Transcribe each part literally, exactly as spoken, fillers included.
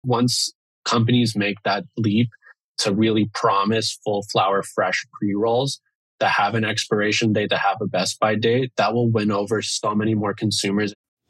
once companies make that leap to really promise full flower fresh pre-rolls that have an expiration date, that have a best by date, that will win over so many more consumers.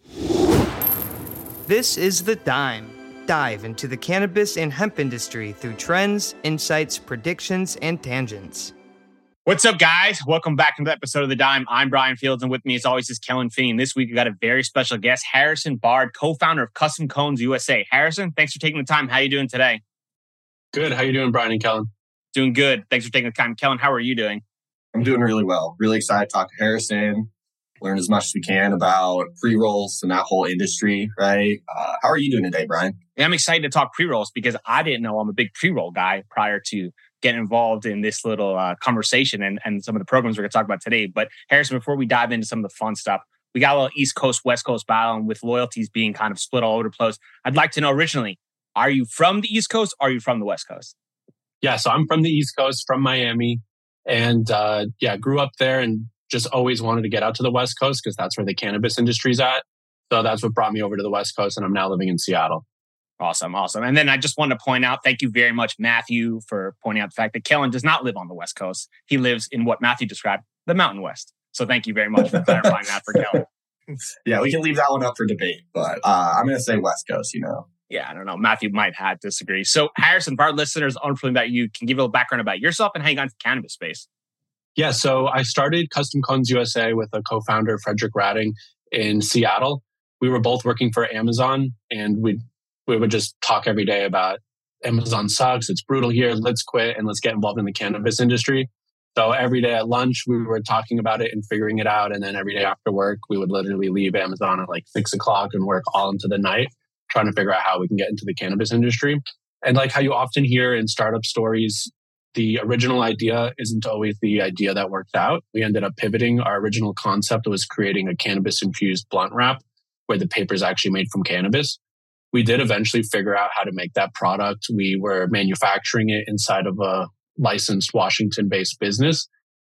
This is The Dime. Dive into the cannabis and hemp industry through trends, insights, predictions, and tangents. What's up, guys? Welcome back to the episode of The Dime. I'm Brian Fields, and with me, as always, is Kellen Finney. And this week, we got a very special guest, Harrison Bard, co-founder of Custom Cones U S A. Harrison, thanks for taking the time. How are you doing today? Good. How are you doing, Brian and Kellen? Doing good. Thanks for taking the time. Kellen, how are you doing? I'm doing really well. Really excited to talk to Harrison, learn as much as we can about pre-rolls and that whole industry, right? Uh, how are you doing today, Brian? Yeah, I'm excited to talk pre-rolls because I didn't know I'm a big pre-roll guy prior to getting involved in this little uh, conversation and, and some of the programs we're going to talk about today. But Harrison, before we dive into some of the fun stuff, we got a little East Coast, West Coast battle, and with loyalties being kind of split all over the place, I'd like to know originally, are you from the East Coast or are you from the West Coast? Yeah, so I'm from the East Coast, from Miami. And uh, yeah, grew up there and just always wanted to get out to the West Coast because that's where the cannabis industry's at. So that's what brought me over to the West Coast, and I'm now living in Seattle. Awesome, awesome. And then I just wanted to point out, thank you very much, Matthew, for pointing out the fact that Kellen does not live on the West Coast. He lives in what Matthew described, the Mountain West. So thank you very much for clarifying that for Kellen. Yeah, we can leave that one up for debate, but uh, I'm going to say West Coast, you know. Yeah, I don't know. Matthew might have disagree. So Harrison, for our listeners unfamiliar about you, can you give a little background about yourself and how you got into the cannabis space? Yeah, so I started Custom Cones U S A with a co-founder, Frederick Ratting, in Seattle. We were both working for Amazon, and we we would just talk every day about Amazon sucks, it's brutal here, let's quit, and let's get involved in the cannabis industry. So every day at lunch, we were talking about it and figuring it out. And then every day after work, we would literally leave Amazon at like six o'clock and work all into the night, trying to figure out how we can get into the cannabis industry. And like how you often hear in startup stories, the original idea isn't always the idea that worked out. We ended up pivoting. Our original concept was creating a cannabis-infused blunt wrap where the paper is actually made from cannabis. We did eventually figure out how to make that product. We were manufacturing it inside of a licensed Washington-based business.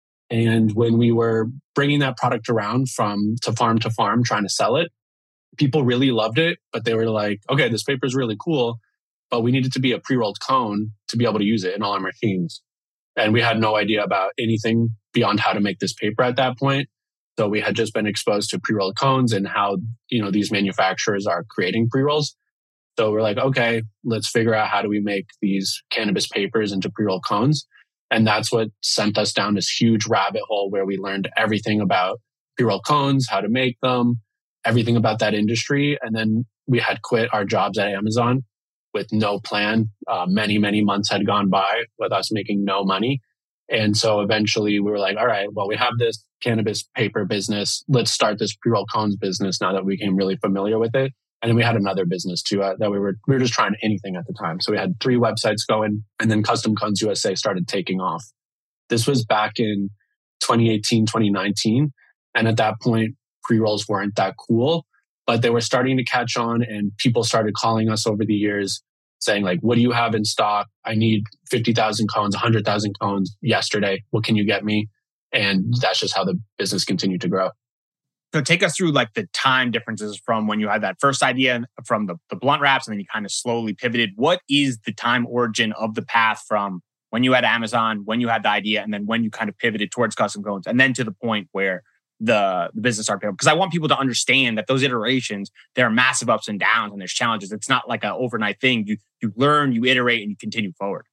And when we were bringing that product around from to farm to farm, trying to sell it, people really loved it, but they were like, okay, this paper is really cool, but we needed to be a pre-rolled cone to be able to use it in all our machines. And we had no idea about anything beyond how to make this paper at that point. So we had just been exposed to pre-rolled cones and how, you know, these manufacturers are creating pre-rolls. So we're like, okay, let's figure out how do we make these cannabis papers into pre-rolled cones. And that's what sent us down this huge rabbit hole where we learned everything about pre-rolled cones, how to make them, everything about that industry. And then we had quit our jobs at Amazon with no plan. Uh, many, many months had gone by with us making no money. And so eventually we were like, all right, well, we have this cannabis paper business. Let's start this pre-roll cones business now that we became really familiar with it. And then we had another business too uh, that we were we were just trying anything at the time. So we had three websites going, and then Custom Cones U S A started taking off. This was back in twenty eighteen, twenty nineteen. And at that point, pre-rolls weren't that cool, but they were starting to catch on, and people started calling us over the years saying like, what do you have in stock? I need fifty thousand cones, one hundred thousand cones yesterday. What can you get me? And that's just how the business continued to grow. So take us through like the time differences from when you had that first idea from the, the blunt wraps and then you kind of slowly pivoted. What is the time origin of the path from when you had Amazon, when you had the idea, and then when you kind of pivoted towards Custom Cones, and then to the point where the, the business started picking up? Because I want people to understand that those iterations, there are massive ups and downs and there's challenges. It's not like an overnight thing. You you learn, you iterate, and you continue forward.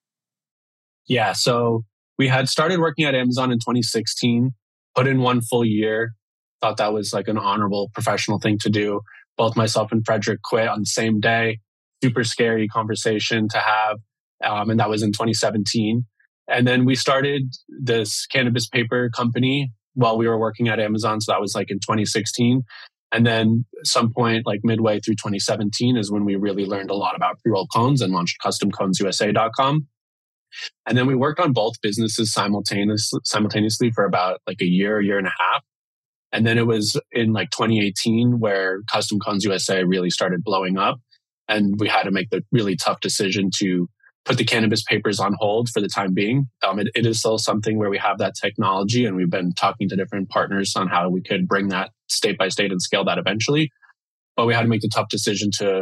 Yeah. So we had started working at Amazon in twenty sixteen, put in one full year. Thought that was like an honorable professional thing to do. Both myself and Frederick quit on the same day. Super scary conversation to have. Um, and that was in twenty seventeen. And then we started this cannabis paper company while we were working at Amazon. So that was like in twenty sixteen. And then at some point, like midway through twenty seventeen is when we really learned a lot about pre-roll cones and launched custom cones U S A dot com. And then we worked on both businesses simultaneously, simultaneously for about like a year, a year and a half. And then it was in like twenty eighteen where Custom Cones U S A really started blowing up. And we had to make the really tough decision to put the cannabis papers on hold for the time being. Um, it, it is still something where we have that technology, and we've been talking to different partners on how we could bring that state by state and scale that eventually. But we had to make the tough decision to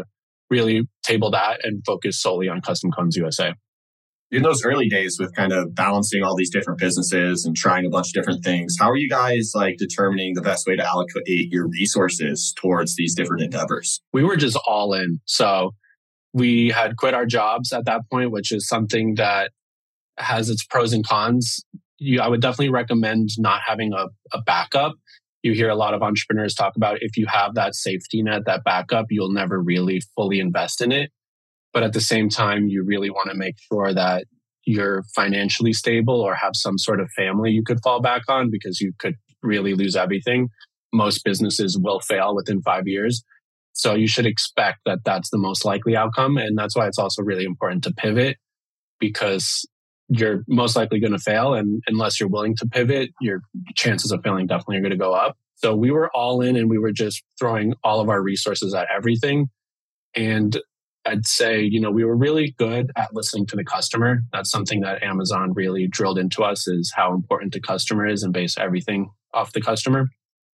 really table that and focus solely on Custom Cones U S A. In those early days with kind of balancing all these different businesses and trying a bunch of different things, how are you guys like determining the best way to allocate your resources towards these different endeavors? We were just all in. So we had quit our jobs at that point, which is something that has its pros and cons. You, I would definitely recommend not having a, a backup. You hear a lot of entrepreneurs talk about if you have that safety net, that backup, you'll never really fully invest in it. But at the same time, you really want to make sure that you're financially stable or have some sort of family you could fall back on, because you could really lose everything. Most businesses will fail within five years. So you should expect that that's the most likely outcome. And that's why it's also really important to pivot, because you're most likely going to fail. And unless you're willing to pivot, your chances of failing definitely are going to go up. So we were all in and we were just throwing all of our resources at everything. And I'd say, you know, we were really good at listening to the customer. That's something that Amazon really drilled into us, is how important the customer is, and base everything off the customer.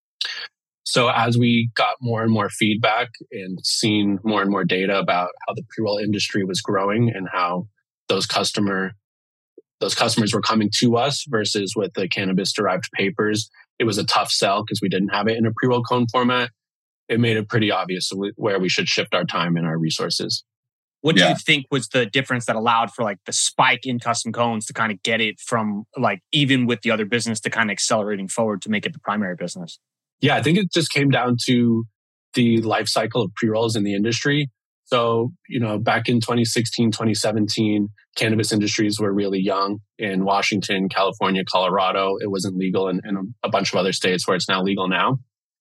So as we got more and more feedback and seen more and more data about how the pre-roll industry was growing and how those customer those customers were coming to us versus with the cannabis-derived papers, it was a tough sell because we didn't have it in a pre-roll cone format. It made it pretty obvious where we should shift our time and our resources. What do Yeah. you think was the difference that allowed for like the spike in custom cones to kind of get it from like even with the other business to kind of accelerating forward to make it the primary business? Yeah, I think it just came down to the life cycle of pre-rolls in the industry. So, you know, back in twenty sixteen, twenty seventeen, cannabis industries were really young in Washington, California, Colorado. It wasn't legal in, in a bunch of other states where it's now legal now.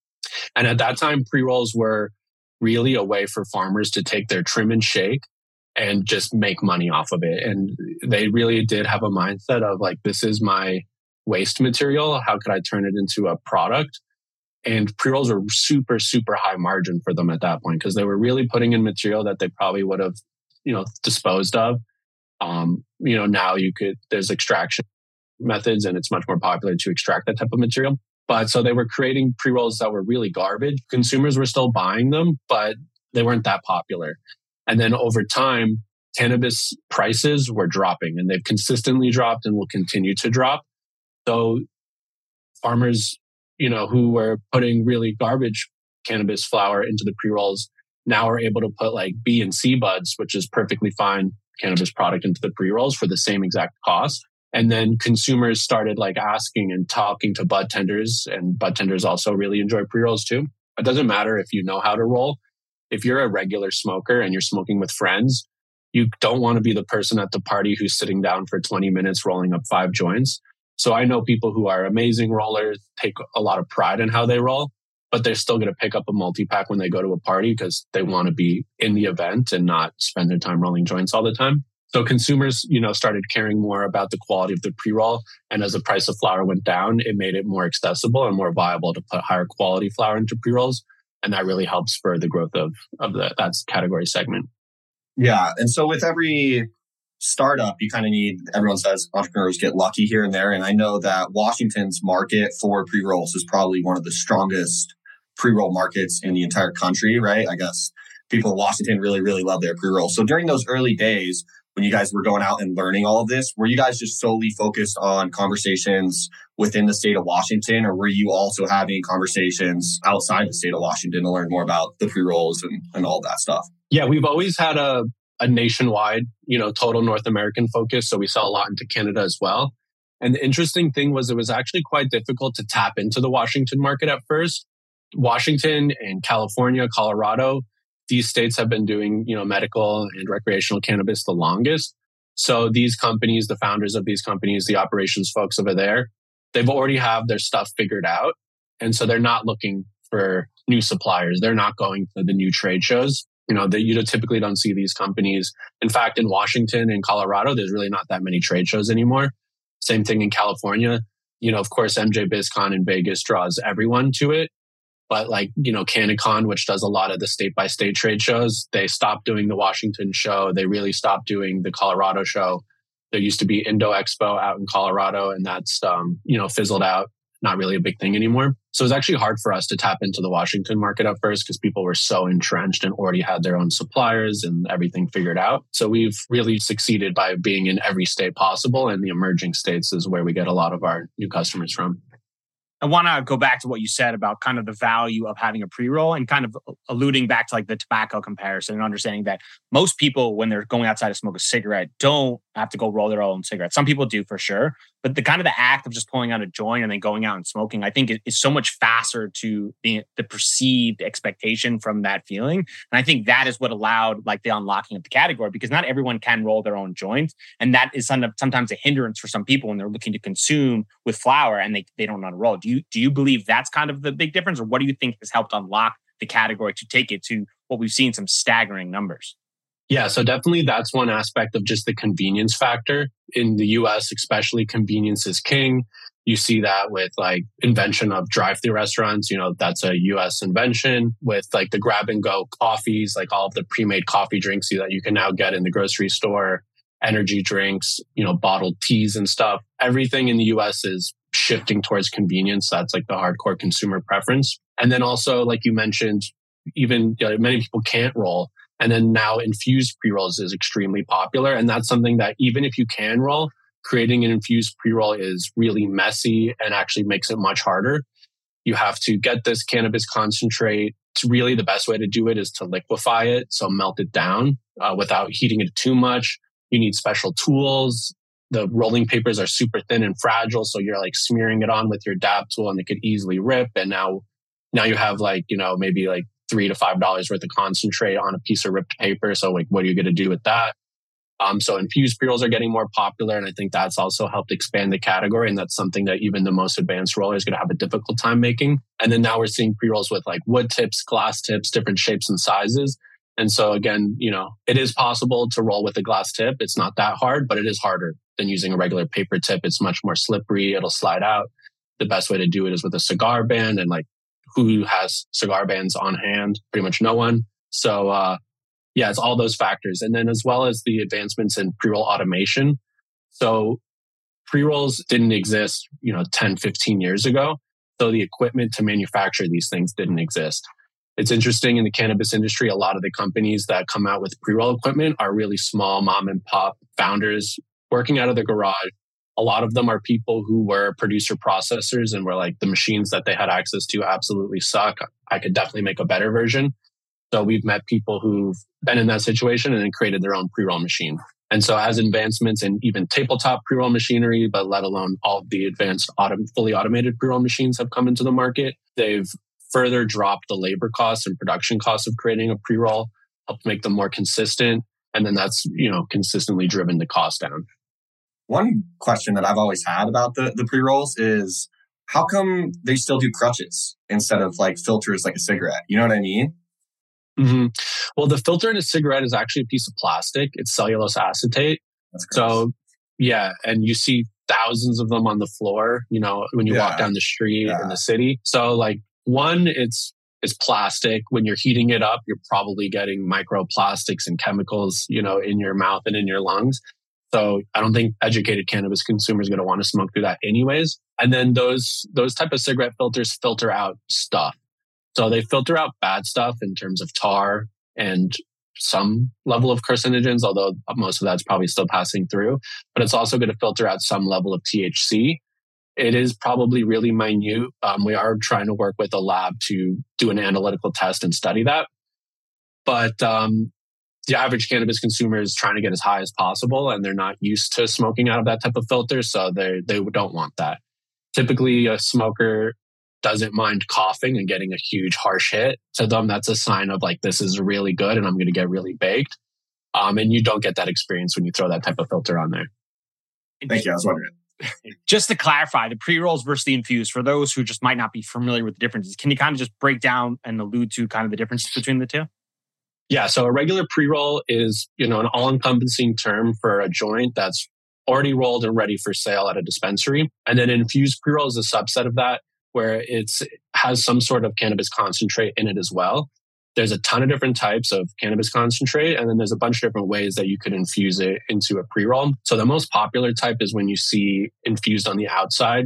And at that time, pre-rolls were really a way for farmers to take their trim and shake and just make money off of it. And they really did have a mindset of like, this is my waste material. How could I turn it into a product? And pre-rolls were super, super high margin for them at that point, because they were really putting in material that they probably would have, you know, disposed of. Um, you know, now you could, there's extraction methods and it's much more popular to extract that type of material. But so they were creating pre-rolls that were really garbage. Consumers were still buying them, but they weren't that popular. And then over time, cannabis prices were dropping, and they've consistently dropped and will continue to drop. So farmers, you know, who were putting really garbage cannabis flower into the pre-rolls now are able to put like B and C buds, which is perfectly fine cannabis product, into the pre-rolls for the same exact cost. And then consumers started like asking and talking to bud tenders, and bud tenders also really enjoy pre-rolls too. It doesn't matter if you know how to roll. If you're a regular smoker and you're smoking with friends, you don't want to be the person at the party who's sitting down for twenty minutes rolling up five joints. So I know people who are amazing rollers, take a lot of pride in how they roll, but they're still going to pick up a multi-pack when they go to a party because they want to be in the event and not spend their time rolling joints all the time. So consumers, you know, started caring more about the quality of the pre-roll. And as the price of flower went down, it made it more accessible and more viable to put higher quality flower into pre-rolls. And that really helps spur the growth of, of the, that category segment. Yeah. And so with every startup, you kind of need, everyone says entrepreneurs get lucky here and there. And I know that Washington's market for pre-rolls is probably one of the strongest pre-roll markets in the entire country, right? I guess people in Washington really, really love their pre-rolls. So during those early days, when you guys were going out and learning all of this, were you guys just solely focused on conversations within the state of Washington, or were you also having conversations outside the state of Washington to learn more about the pre-rolls and, and all that stuff? Yeah, we've always had a, a nationwide, you know, total North American focus. So we sell a lot into Canada as well. And the interesting thing was it was actually quite difficult to tap into the Washington market at first. Washington and California, Colorado, these states have been doing, you know, medical and recreational cannabis the longest. So these companies, the founders of these companies, the operations folks over there, they've already have their stuff figured out. And so they're not looking for new suppliers. They're not going to the new trade shows. You know, that you typically don't see these companies. In fact, in Washington and Colorado, there's really not that many trade shows anymore. Same thing in California. You know, of course, M J BizCon in Vegas draws everyone to it. But like, you know, CannaCon, which does a lot of the state-by-state trade shows, they stopped doing the Washington show. They really stopped doing the Colorado show. There used to be Indo Expo out in Colorado, and that's, um, you know, fizzled out. Not really a big thing anymore. So it was actually hard for us to tap into the Washington market at first because people were so entrenched and already had their own suppliers and everything figured out. So we've really succeeded by being in every state possible. And the emerging states is where we get a lot of our new customers from. I want to go back to what you said about kind of the value of having a pre-roll and kind of alluding back to like the tobacco comparison and understanding that most people, when they're going outside to smoke a cigarette, don't have to go roll their own cigarette. Some people do for sure. But the kind of the act of just pulling out a joint and then going out and smoking, I think is so much faster to the, the perceived expectation from that feeling. And I think that is what allowed like the unlocking of the category, because not everyone can roll their own joints. And that is sometimes a hindrance for some people when they're looking to consume with flower and they, they don't know how to roll. Do you, do you believe that's kind of the big difference? Or what do you think has helped unlock the category to take it to what we've seen, some staggering numbers? Yeah, so definitely that's one aspect of just the convenience factor. In the U S, especially, convenience is king. You see that with like invention of drive-through restaurants. You know, that's a U S invention with like the grab and go coffees, like all of the pre-made coffee drinks that you can now get in the grocery store, energy drinks, you know, bottled teas and stuff. Everything in the U S is shifting towards convenience. That's like the hardcore consumer preference. And then also, like you mentioned, even you know, many people can't roll. And then now infused pre-rolls is extremely popular. And that's something that even if you can roll, creating an infused pre-roll is really messy and actually makes it much harder. You have to get this cannabis concentrate. It's really the best way to do it is to liquefy it. So melt it down uh, without heating it too much. You need special tools. The rolling papers are super thin and fragile. So you're like smearing it on with your dab tool and it could easily rip. And now, now you have like, you know, maybe like three to five dollars worth of concentrate on a piece of ripped paper. So like, what are you going to do with that? Um, so infused pre-rolls are getting more popular. And I think that's also helped expand the category. And that's something that even the most advanced roller is going to have a difficult time making. And then now we're seeing pre-rolls with like wood tips, glass tips, different shapes and sizes. And so again, you know, it is possible to roll with a glass tip. It's not that hard, but it is harder than using a regular paper tip. It's much more slippery. It'll slide out. The best way to do it is with a cigar band, and like who has cigar bands on hand? Pretty much no one. So, uh, yeah, it's all those factors. And then as well as the advancements in pre-roll automation. So pre-rolls didn't exist, you know, ten, fifteen years ago. So the equipment to manufacture these things didn't exist. It's interesting in the cannabis industry, a lot of the companies that come out with pre-roll equipment are really small mom and pop founders working out of the garage. A lot of them are people who were producer processors and were like, the machines that they had access to absolutely suck. I could definitely make a better version. So we've met people who've been in that situation and then created their own pre-roll machine. And so as advancements in even tabletop pre-roll machinery, but let alone all of the advanced autom- fully automated pre-roll machines have come into the market, they've further dropped the labor costs and production costs of creating a pre-roll, helped make them more consistent. And then that's, you know, consistently driven the cost down. One question that I've always had about the, the pre-rolls is how come they still do crutches instead of like filters like a cigarette? You know what I mean? Mm-hmm. Well, the filter in a cigarette is actually a piece of plastic. It's cellulose acetate. That's gross. So, yeah. And you see thousands of them on the floor, you know, when you Yeah. walk down the street Yeah. in the city. So like one, it's it's plastic. When you're heating it up, you're probably getting microplastics and chemicals, you know, in your mouth and in your lungs. So I don't think educated cannabis consumers are going to want to smoke through that anyways. And then those those type of cigarette filters filter out stuff. So they filter out bad stuff in terms of tar and some level of carcinogens, although most of that's probably still passing through. But it's also going to filter out some level of T H C. It is probably really minute. Um, we are trying to work with a lab to do an analytical test and study that. But um, the average cannabis consumer is trying to get as high as possible, and they're not used to smoking out of that type of filter, so they they don't want that. Typically, a smoker doesn't mind coughing and getting a huge harsh hit. To them, that's a sign of like, this is really good and I'm going to get really baked. Um, and you don't get that experience when you throw that type of filter on there. Thank you. I was wondering. Just to clarify, the pre-rolls versus the infused, for those who just might not be familiar with the differences, can you kind of just break down and allude to kind of the differences between the two? Yeah, so a regular pre-roll is, you know, an all-encompassing term for a joint that's already rolled and ready for sale at a dispensary. And then infused pre-roll is a subset of that, where it's, it has some sort of cannabis concentrate in it as well. There's a ton of different types of cannabis concentrate, and then there's a bunch of different ways that you could infuse it into a pre-roll. So the most popular type is when you see infused on the outside,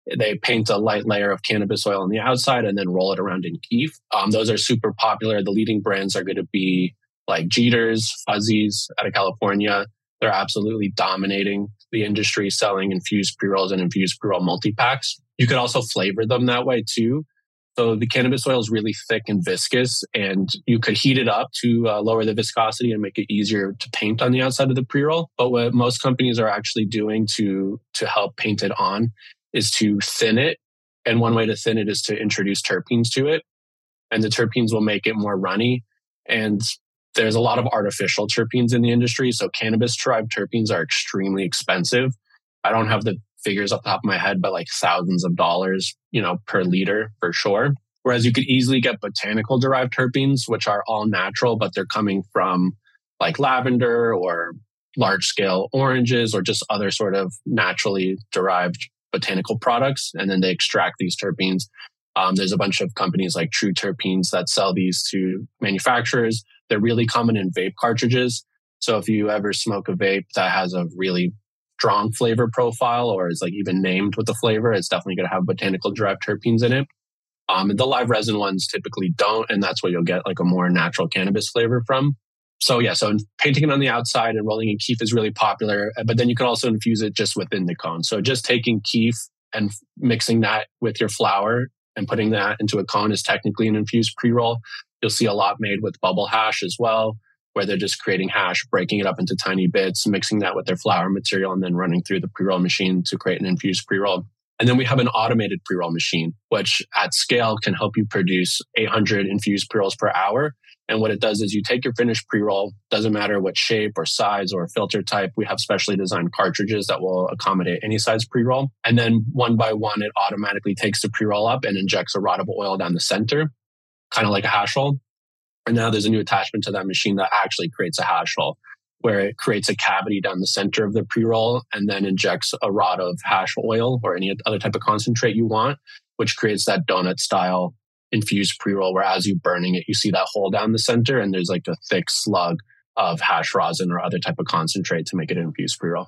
They paint a light layer of cannabis oil on the outside and then roll it around in kief. Um, those are super popular. The leading brands are going to be like Jeter's, Fuzzies out of California. They're absolutely dominating the industry, selling infused pre-rolls and infused pre-roll multi-packs. You could also flavor them that way too. So the cannabis oil is really thick and viscous, and you could heat it up to uh, lower the viscosity and make it easier to paint on the outside of the pre-roll. But what most companies are actually doing to, to help paint it on is to thin it. And one way to thin it is to introduce terpenes to it. And the terpenes will make it more runny. And there's a lot of artificial terpenes in the industry. So cannabis-derived terpenes are extremely expensive. I don't have the figures off the top of my head, but like thousands of dollars, you know, per liter for sure. Whereas you could easily get botanical derived terpenes, which are all natural, but they're coming from like lavender or large scale oranges or just other sort of naturally derived botanical products. And then they extract these terpenes. Um, there's a bunch of companies like True Terpenes that sell these to manufacturers. They're really common in vape cartridges. So if you ever smoke a vape that has a really strong flavor profile or is like even named with the flavor, it's definitely going to have botanical derived terpenes in it. Um, and the live resin ones typically don't, and that's where you'll get like a more natural cannabis flavor from. So yeah, so painting it on the outside and rolling in kief is really popular, but then you can also infuse it just within the cone. So just taking kief and mixing that with your flour and putting that into a cone is technically an infused pre-roll. You'll see a lot made with bubble hash as well, where they're just creating hash, breaking it up into tiny bits, mixing that with their flour material, and then running through the pre-roll machine to create an infused pre-roll. And then we have an automated pre-roll machine, which at scale can help you produce eight hundred infused pre-rolls per hour. And what it does is you take your finished pre-roll, doesn't matter what shape or size or filter type, we have specially designed cartridges that will accommodate any size pre-roll. And then one by one, it automatically takes the pre-roll up and injects a rod of oil down the center, kind of like a hash roll. And now there's a new attachment to that machine that actually creates a hash roll, where it creates a cavity down the center of the pre-roll and then injects a rod of hash oil or any other type of concentrate you want, which creates that donut style infused pre-roll where as you're burning it, you see that hole down the center and there's like a thick slug of hash rosin or other type of concentrate to make it an infused pre-roll.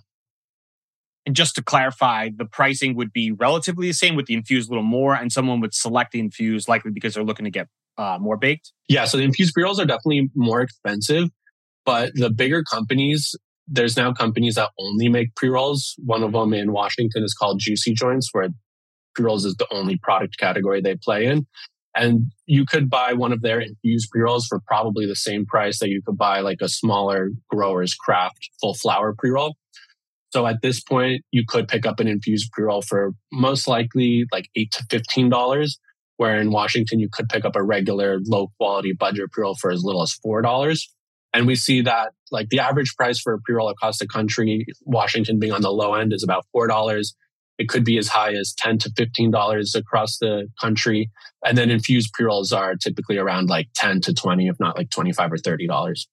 And just to clarify, the pricing would be relatively the same with the infused a little more, and someone would select the infused likely because they're looking to get uh, more baked? Yeah, so the infused pre-rolls are definitely more expensive, but the bigger companies, there's now companies that only make pre-rolls. One of them in Washington is called Juicy Joints, where pre-rolls is the only product category they play in. And you could buy one of their infused pre-rolls for probably the same price that you could buy like a smaller grower's craft full flower pre-roll. So at this point, you could pick up an infused pre-roll for most likely like eight to fifteen dollars, where in Washington, you could pick up a regular low quality budget pre-roll for as little as four dollars. And we see that like the average price for a pre-roll across the country, Washington being on the low end, is about four dollars. It could be as high as ten to fifteen dollars across the country. And then infused pre-rolls are typically around like ten to twenty, if not like twenty-five or thirty dollars.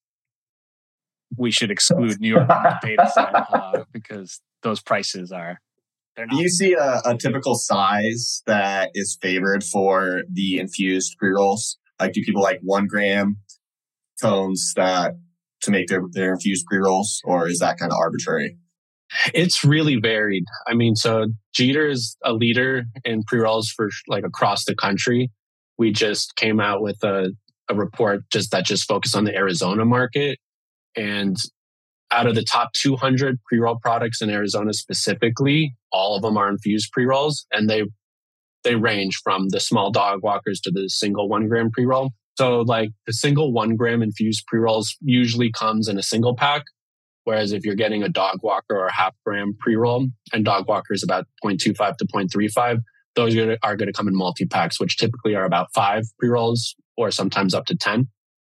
We should exclude New York from the data set uh, because those prices are, they're not. Do you see a, a typical size that is favored for the infused pre-rolls? Like, do people like one gram cones that to make their, their infused pre-rolls, or is that kind of arbitrary? It's really varied. I mean, so Jeter is a leader in pre-rolls for like across the country. We just came out with a, a report just that just focused on the Arizona market. And out of the top two hundred pre-roll products in Arizona specifically, all of them are infused pre-rolls. And they they range from the small dog walkers to the single one gram pre-roll. So like the single one gram infused pre-rolls usually comes in a single pack. Whereas if you're getting a dog walker or a half gram pre-roll, and dog walker is about zero point two five to zero point three five, those are going to come in multi-packs, which typically are about five pre-rolls or sometimes up to ten.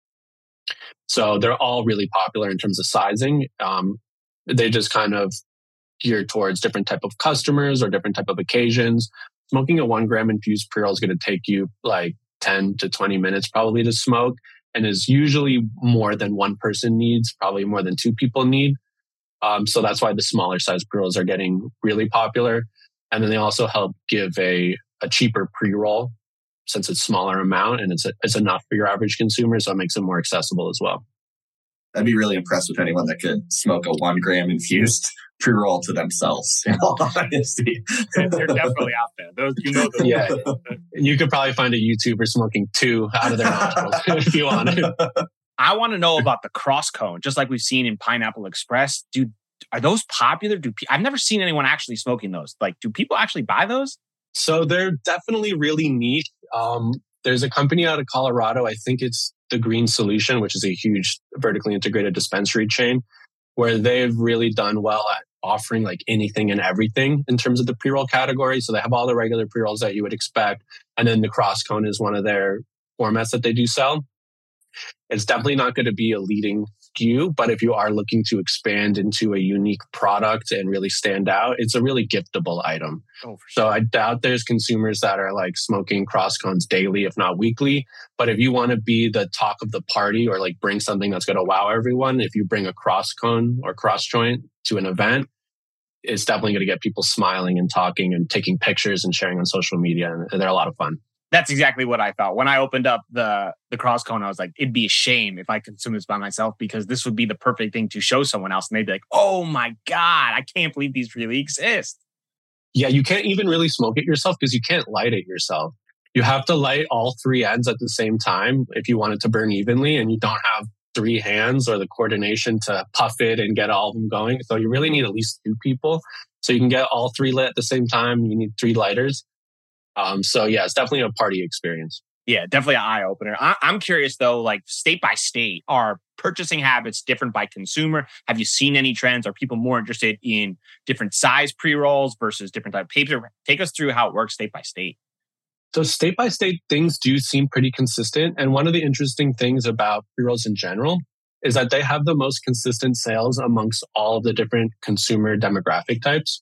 So they're all really popular in terms of sizing. Um, they just kind of gear towards different type of customers or different type of occasions. Smoking a one gram infused pre-roll is going to take you like ten to twenty minutes probably to smoke, and is usually more than one person needs, probably more than two people need. Um, so that's why the smaller size pre-rolls are getting really popular. And then they also help give a, a cheaper pre-roll since it's smaller amount and it's, a, it's enough for your average consumer. So it makes it more accessible as well. I'd be really impressed with anyone that could smoke a one gram infused pre-roll to themselves, in all honesty. They're definitely out there. Those, you know, those yeah. You could probably find a YouTuber smoking two out of their nostrils if you wanted. I want to know about the cross cone, just like we've seen in Pineapple Express. Dude, are those popular? Do pe- I've never seen anyone actually smoking those. Like, do people actually buy those? So they're definitely really niche. Um, there's a company out of Colorado, I think it's The Green Solution, which is a huge vertically integrated dispensary chain, where they've really done well at offering like anything and everything in terms of the pre-roll category. So they have all the regular pre-rolls that you would expect. And then the cross cone is one of their formats that they do sell. It's definitely not going to be a leading S K U, but if you are looking to expand into a unique product and really stand out, it's a really giftable item. Oh, for sure. So I doubt there's consumers that are like smoking cross cones daily, if not weekly. But if you want to be the talk of the party or like bring something that's going to wow everyone, if you bring a cross cone or cross joint to an event, it's definitely going to get people smiling and talking and taking pictures and sharing on social media. And they're a lot of fun. That's exactly what I thought. When I opened up the the cross cone, I was like, it'd be a shame if I consume this by myself, because this would be the perfect thing to show someone else. And they'd be like, oh my God, I can't believe these really exist. Yeah, you can't even really smoke it yourself because you can't light it yourself. You have to light all three ends at the same time if you want it to burn evenly, and you don't have three hands or the coordination to puff it and get all of them going. So you really need at least two people. So you can get all three lit at the same time. You need three lighters. Um, so yeah, it's definitely a party experience. Yeah, definitely an eye opener. I- I'm curious though, like state by state, are purchasing habits different by consumer? Have you seen any trends? Are people more interested in different size pre-rolls versus different type of paper? Take us through how it works state by state. So state by state, things do seem pretty consistent. And one of the interesting things about pre-rolls in general is that they have the most consistent sales amongst all of the different consumer demographic types.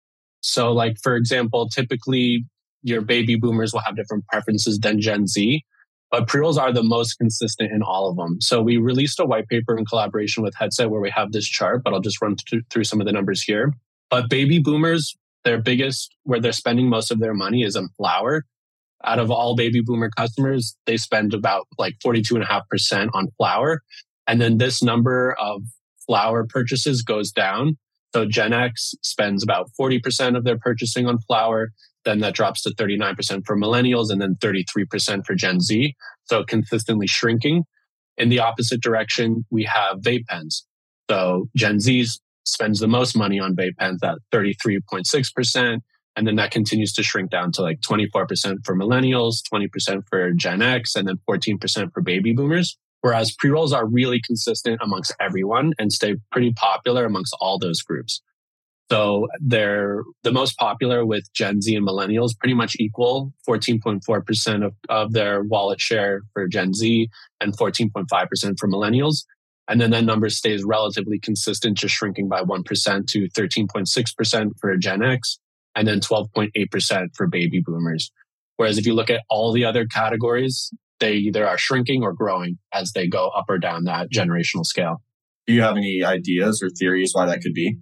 So like, for example, typically your baby boomers will have different preferences than Gen Z, but pre-rolls are the most consistent in all of them. So we released a white paper in collaboration with Headset where we have this chart, but I'll just run th- through some of the numbers here. But baby boomers, their biggest, where they're spending most of their money is on flower. Out of all baby boomer customers, they spend about like forty-two point five percent on flower. And then this number of flower purchases goes down. So Gen X spends about forty percent of their purchasing on flower. Then that drops to thirty-nine percent for millennials and then thirty-three percent for Gen Z. So consistently shrinking. In the opposite direction, we have vape pens. So Gen Z spends the most money on vape pens at thirty-three point six percent. And then that continues to shrink down to like twenty-four percent for millennials, twenty percent for Gen X, and then fourteen percent for baby boomers. Whereas pre-rolls are really consistent amongst everyone and stay pretty popular amongst all those groups. So they're the most popular with Gen Z and millennials, pretty much equal, fourteen point four percent of, of their wallet share for Gen Z and fourteen point five percent for millennials. And then that number stays relatively consistent, just shrinking by one percent to thirteen point six percent for Gen X and then twelve point eight percent for baby boomers. Whereas if you look at all the other categories, they either are shrinking or growing as they go up or down that generational scale. Do you have any ideas or theories why that could be?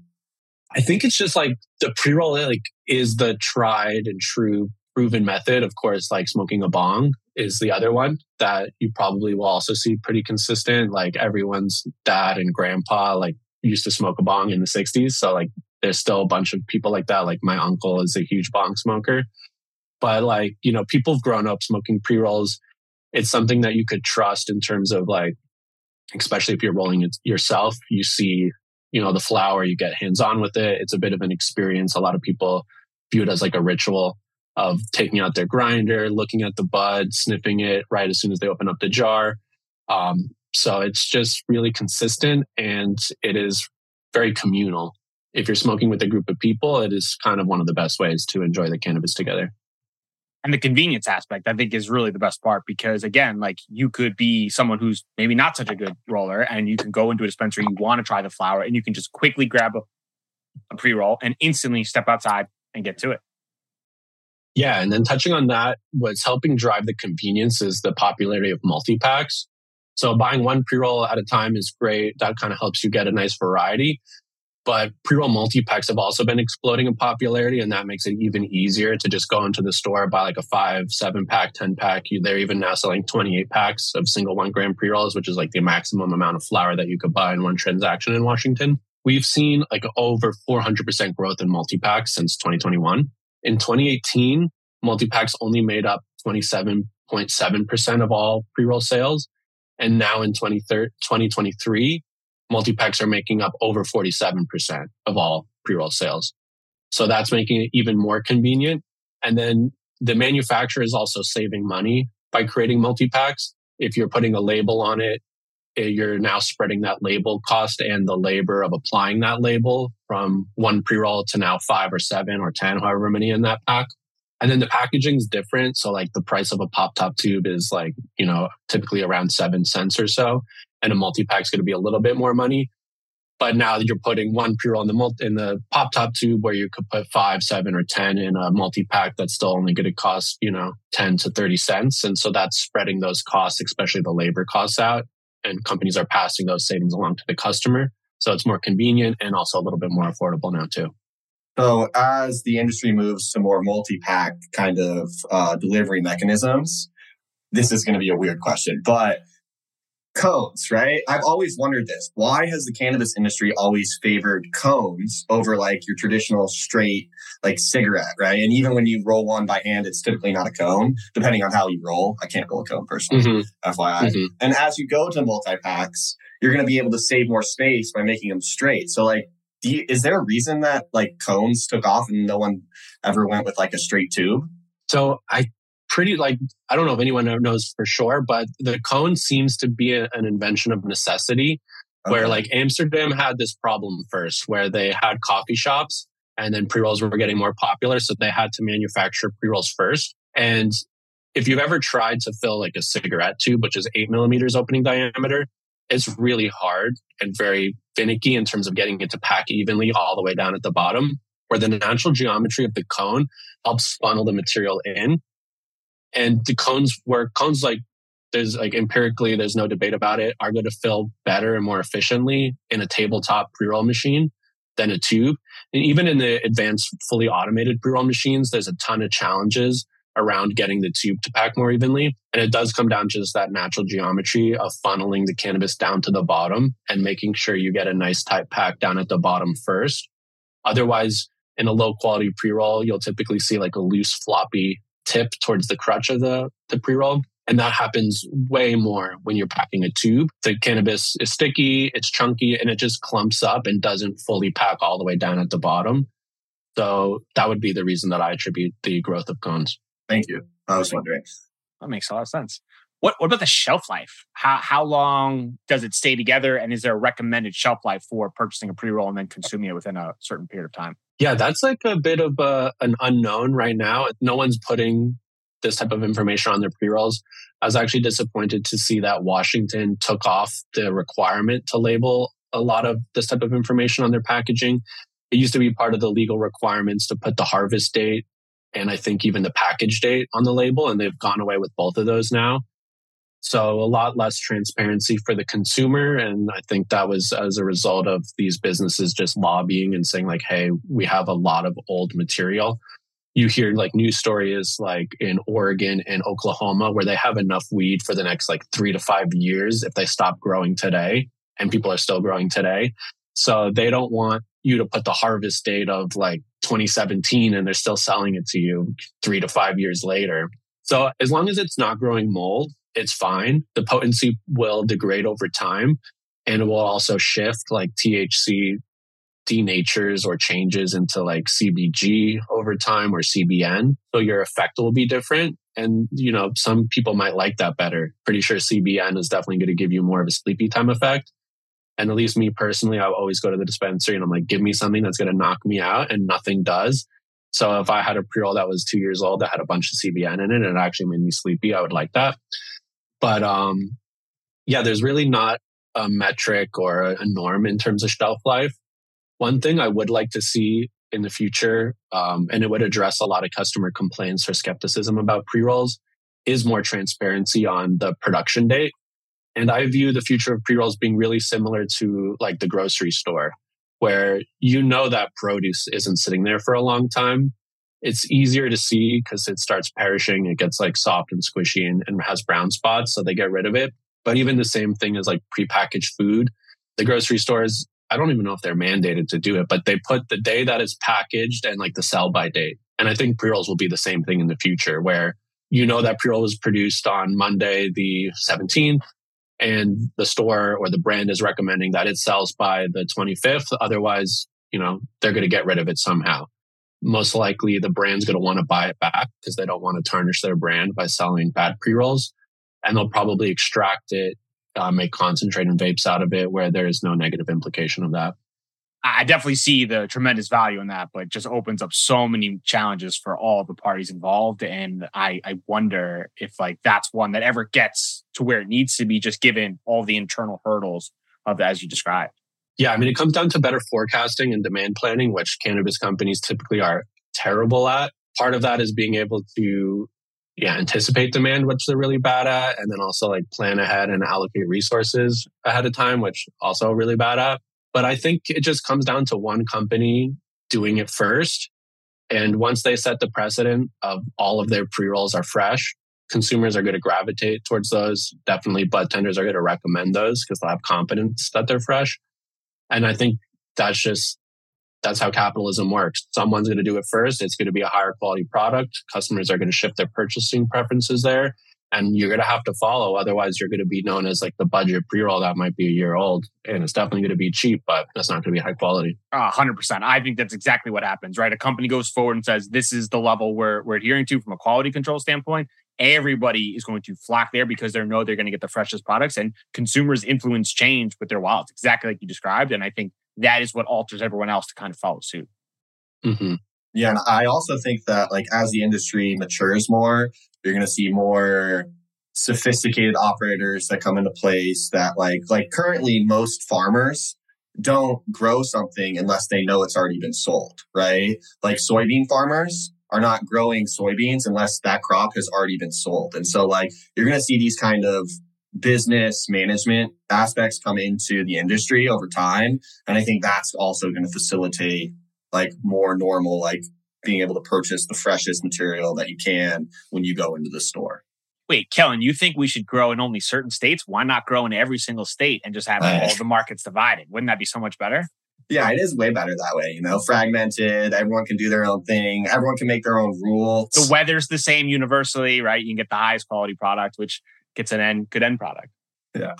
I think it's just like the pre-roll like is the tried and true proven method. Of course, like smoking a bong is the other one that you probably will also see pretty consistent. Like everyone's dad and grandpa like used to smoke a bong in the sixties. So like there's still a bunch of people like that. Like my uncle is a huge bong smoker. But like, you know, people have grown up smoking pre-rolls. It's something that you could trust in terms of like, especially if you're rolling it yourself, you see, you know, the flower, you get hands-on with it. It's a bit of an experience. A lot of people view it as like a ritual of taking out their grinder, looking at the bud, sniffing it right as soon as they open up the jar. Um, so it's just really consistent and it is very communal. If you're smoking with a group of people, it is kind of one of the best ways to enjoy the cannabis together. And the convenience aspect, I think, is really the best part because, again, like you could be someone who's maybe not such a good roller and you can go into a dispensary, you want to try the flower, and you can just quickly grab a, a pre-roll and instantly step outside and get to it. Yeah. And then touching on that, what's helping drive the convenience is the popularity of multi-packs. So buying one pre-roll at a time is great. That kind of helps you get a nice variety. But pre-roll multi-packs have also been exploding in popularity, and that makes it even easier to just go into the store, buy like a five, seven pack, ten pack. They're even now selling twenty-eight packs of single one gram pre-rolls, which is like the maximum amount of flower that you could buy in one transaction in Washington. We've seen like over four hundred percent growth in multi-packs since twenty twenty-one. In twenty eighteen, multi-packs only made up twenty-seven point seven percent of all pre-roll sales. And now in twenty twenty-three, multi-packs are making up over forty-seven percent of all pre-roll sales. So that's making it even more convenient. And then the manufacturer is also saving money by creating multi-packs. If you're putting a label on it, you're now spreading that label cost and the labor of applying that label from one pre-roll to now five or seven or ten, however many in that pack. And then the packaging is different. So like the price of a pop top tube is like, you know, typically around seven cents or so. And a multi-pack is going to be a little bit more money. But now that you're putting one pre-roll in the multi, in the pop top tube where you could put five, seven, or ten in a multi-pack, that's still only going to cost, you know, ten to thirty cents. And so that's spreading those costs, especially the labor costs out. And companies are passing those savings along to the customer. So it's more convenient and also a little bit more affordable now too. So as the industry moves to more multi-pack kind of uh, delivery mechanisms, this is going to be a weird question, but cones, right? I've always wondered this. Why has the cannabis industry always favored cones over like your traditional straight like cigarette, right? And even when you roll one by hand, it's typically not a cone, depending on how you roll. I can't roll a cone personally, mm-hmm. F Y I. Mm-hmm. And as you go to multi-packs, you're going to be able to save more space by making them straight. So like, do you, is there a reason that like cones took off and no one ever went with like a straight tube? So I pretty like, I don't know if anyone knows for sure, but the cone seems to be a, an invention of necessity okay. where like Amsterdam had this problem first where they had coffee shops and then pre-rolls were getting more popular. So they had to manufacture pre-rolls first. And if you've ever tried to fill like a cigarette tube, which is eight millimeters opening diameter, it's really hard and very finicky in terms of getting it to pack evenly all the way down at the bottom, where the natural geometry of the cone helps funnel the material in. And the cones work, cones like, there's like empirically, there's no debate about it, are going to fill better and more efficiently in a tabletop pre-roll machine than a tube. And even in the advanced fully automated pre-roll machines, there's a ton of challenges around getting the tube to pack more evenly. And it does come down to just that natural geometry of funneling the cannabis down to the bottom and making sure you get a nice tight pack down at the bottom first. Otherwise, in a low quality pre-roll, you'll typically see like a loose floppy tip towards the crutch of the, the pre-roll. And that happens way more when you're packing a tube. The cannabis is sticky, it's chunky, and it just clumps up and doesn't fully pack all the way down at the bottom. So that would be the reason that I attribute the growth of cones. Thank you. I was wondering. That makes a lot of sense. What What about the shelf life? How how long does it stay together? And is there a recommended shelf life for purchasing a pre-roll and then consuming it within a certain period of time? Yeah, that's like a bit of a, an unknown right now. No one's putting this type of information on their pre-rolls. I was actually disappointed to see that Washington took off the requirement to label a lot of this type of information on their packaging. It used to be part of the legal requirements to put the harvest date and I think even the package date on the label, and they've gone away with both of those now. So a lot less transparency for the consumer. And I think that was as a result of these businesses just lobbying and saying like, hey, we have a lot of old material. You hear like news stories like in Oregon and Oklahoma where they have enough weed for the next like three to five years if they stop growing today, and people are still growing today. So they don't want you to put the harvest date of like twenty seventeen and they're still selling it to you three to five years later. So as long as it's not growing mold, it's fine. The potency will degrade over time, and it will also shift like T H C denatures or changes into like C B G over time or C B N. So your effect will be different. And, you know, some people might like that better. Pretty sure C B N is definitely going to give you more of a sleepy time effect. And at least me personally, I always go to the dispensary and I'm like, give me something that's going to knock me out, and nothing does. So if I had a pre-roll that was two years old that had a bunch of C B N in it and it actually made me sleepy, I would like that. But um, yeah, there's really not a metric or a norm in terms of shelf life. One thing I would like to see in the future, um, and it would address a lot of customer complaints or skepticism about pre-rolls, is more transparency on the production date. And I view the future of pre-rolls being really similar to like the grocery store, where you know that produce isn't sitting there for a long time. It's easier to see because it starts perishing. It gets like soft and squishy and, and has brown spots, so they get rid of it. But even the same thing as like prepackaged food, the grocery stores, I don't even know if they're mandated to do it, but they put the day that it's packaged and like the sell by date. And I think pre-rolls will be the same thing in the future, where you know that pre-roll was produced on Monday the seventeenth, and the store or the brand is recommending that it sells by the twenty-fifth. Otherwise, you know, they're going to get rid of it somehow. Most likely the brand's going to want to buy it back because they don't want to tarnish their brand by selling bad pre-rolls. And they'll probably extract it, uh, make concentrate and vapes out of it where there is no negative implication of that. I definitely see the tremendous value in that, but it just opens up so many challenges for all the parties involved. And I, I wonder if like that's one that ever gets to where it needs to be, just given all the internal hurdles of as you described. Yeah, I mean, it comes down to better forecasting and demand planning, which cannabis companies typically are terrible at. Part of that is being able to yeah, anticipate demand, which they're really bad at, and then also like plan ahead and allocate resources ahead of time, which also really bad at. But I think it just comes down to one company doing it first. And once they set the precedent of all of their pre-rolls are fresh, consumers are going to gravitate towards those. Definitely bud tenders are going to recommend those because they'll have confidence that they're fresh. And I think that's just, that's how capitalism works. Someone's going to do it first. It's going to be a higher quality product. Customers are going to shift their purchasing preferences there. And you're going to have to follow. Otherwise, you're going to be known as like the budget pre-roll that might be a year old. And it's definitely going to be cheap, but that's not going to be high quality. Uh, one hundred percent. I think that's exactly what happens, right? A company goes forward and says, this is the level we're, we're adhering to from a quality control standpoint. Everybody is going to flock there because they know they're going to get the freshest products, and consumers influence change with their wallets, exactly like you described. And I think that is what alters everyone else to kind of follow suit. Mm-hmm. Yeah, and I also think that like as the industry matures more, you're going to see more sophisticated operators that come into place that like like currently most farmers don't grow something unless they know it's already been sold, right? Like soybean farmers are not growing soybeans unless that crop has already been sold. And so like you're going to see these kind of business management aspects come into the industry over time. And I think that's also going to facilitate like more normal, like being able to purchase the freshest material that you can when you go into the store. Wait, Kellen, you think we should grow in only certain states? Why not grow in every single state and just have uh, all the markets divided? Wouldn't that be so much better? Yeah, it is way better that way. You know, fragmented. Everyone can do their own thing. Everyone can make their own rules. The weather's the same universally, right? You can get the highest quality product, which gets an end, good end product. Yeah.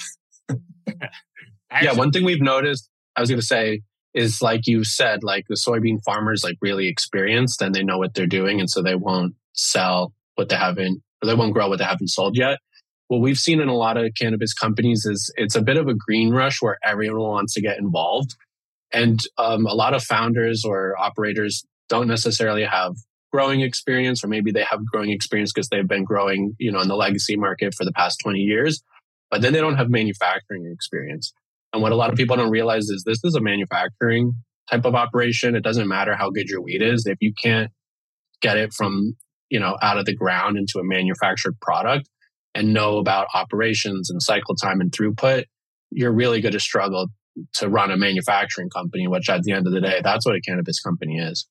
Yeah, one thing we've noticed, I was going to say, is like you said, like the soybean farmers like really experienced and they know what they're doing. And so they won't sell what they haven't, or they won't grow what they haven't sold yet. What we've seen in a lot of cannabis companies is it's a bit of a green rush where everyone wants to get involved. And um, a lot of founders or operators don't necessarily have growing experience, or maybe they have growing experience because they've been growing, you know, in the legacy market for the past twenty years, but then they don't have manufacturing experience. And what a lot of people don't realize is this is a manufacturing type of operation. It doesn't matter how good your weed is. If you can't get it from, you know, out of the ground into a manufactured product and know about operations and cycle time and throughput, you're really going to struggle to run a manufacturing company, which at the end of the day, that's what a cannabis company is.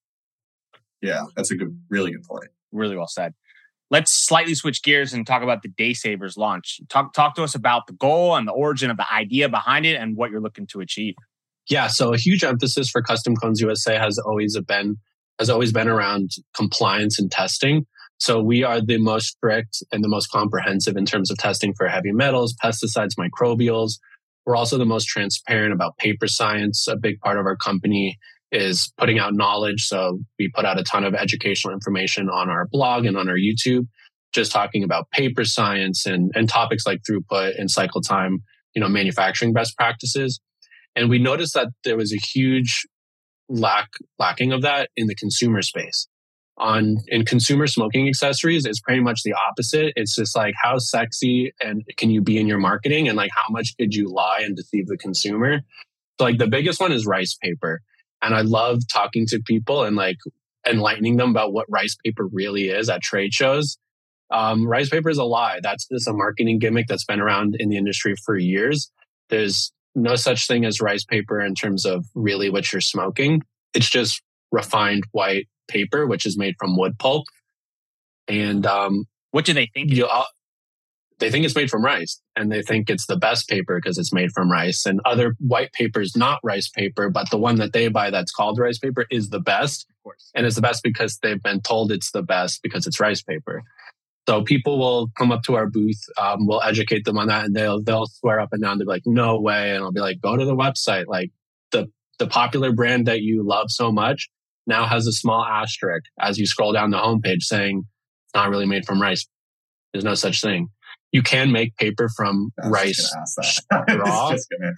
Yeah, that's a good, really good point. Really well said. Let's slightly switch gears and talk about the Day Savers launch. Talk talk to us about the goal and the origin of the idea behind it and what you're looking to achieve. Yeah, so a huge emphasis for Custom Cones U S A has always been has always been around compliance and testing. So we are the most strict and the most comprehensive in terms of testing for heavy metals, pesticides, microbials. We're also the most transparent about paper science. A big part of our company is putting out knowledge. So we put out a ton of educational information on our blog and on our YouTube, just talking about paper science and, and topics like throughput and cycle time, you know, manufacturing best practices. And we noticed that there was a huge lack lacking of that in the consumer space. On in consumer smoking accessories, it's pretty much the opposite. It's just like how sexy and can you be in your marketing, and like how much could you lie and deceive the consumer? So like the biggest one is rice paper. And I love talking to people and like enlightening them about what rice paper really is at trade shows. Um, rice paper is a lie. That's just a marketing gimmick that's been around in the industry for years. There's no such thing as rice paper in terms of really what you're smoking. It's just refined white paper, which is made from wood pulp. And um, what do they think? You, uh, they think it's made from rice, and they think it's the best paper because it's made from rice. And other white paper is not rice paper, but the one that they buy that's called rice paper is the best. Of course. And it's the best because they've been told it's the best because it's rice paper. So people will come up to our booth, um, we'll educate them on that, and they'll they'll swear up and down. They'll be like, "No way!" And I'll be like, "Go to the website. Like the the popular brand that you love so much now has a small asterisk as you scroll down the homepage saying it's not really made from rice. There's no such thing. You can make paper from rice raw.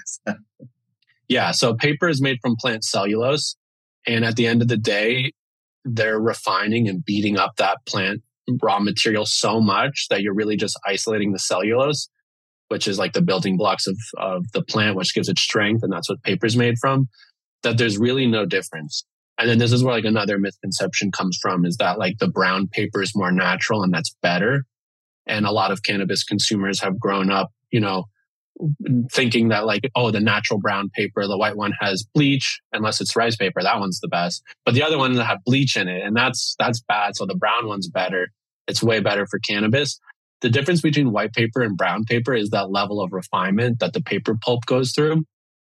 Yeah, so paper is made from plant cellulose, and at the end of the day, they're refining and beating up that plant raw material so much that you're really just isolating the cellulose, which is like the building blocks of, of the plant, which gives it strength. And that's what paper is made from, that there's really no difference. And then this is where like another misconception comes from, is that like the brown paper is more natural and that's better. And a lot of cannabis consumers have grown up, you know, thinking that like, oh, the natural brown paper, the white one has bleach, unless it's rice paper, that one's the best. But the other one that had bleach in it, and that's that's bad. So the brown one's better. It's way better for cannabis. The difference between white paper and brown paper is that level of refinement that the paper pulp goes through.